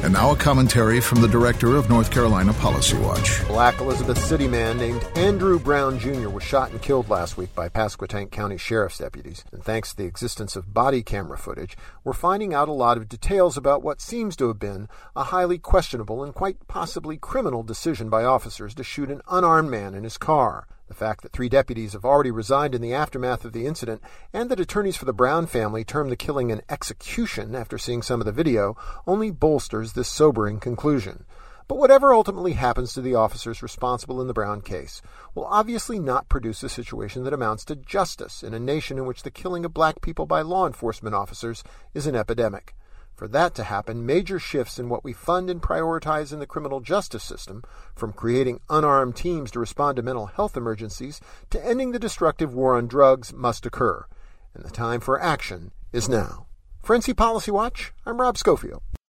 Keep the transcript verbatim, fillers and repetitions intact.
And now a commentary from the director of North Carolina Policy Watch. Black Elizabeth City man named Andrew Brown Junior was shot and killed last week by Pasquotank County Sheriff's deputies. And thanks to the existence of body camera footage, we're finding out a lot of details about what seems to have been a highly questionable and quite possibly criminal decision by officers to shoot an unarmed man in his car. The fact that three deputies have already resigned in the aftermath of the incident, and that attorneys for the Brown family termed the killing an execution after seeing some of the video, only bolsters this sobering conclusion. But whatever ultimately happens to the officers responsible in the Brown case will obviously not produce a situation that amounts to justice in a nation in which the killing of black people by law enforcement officers is an epidemic. For that to happen, major shifts in what we fund and prioritize in the criminal justice system, from creating unarmed teams to respond to mental health emergencies to ending the destructive war on drugs, must occur. And the time for action is now. For N C Policy Watch, I'm Rob Schofield.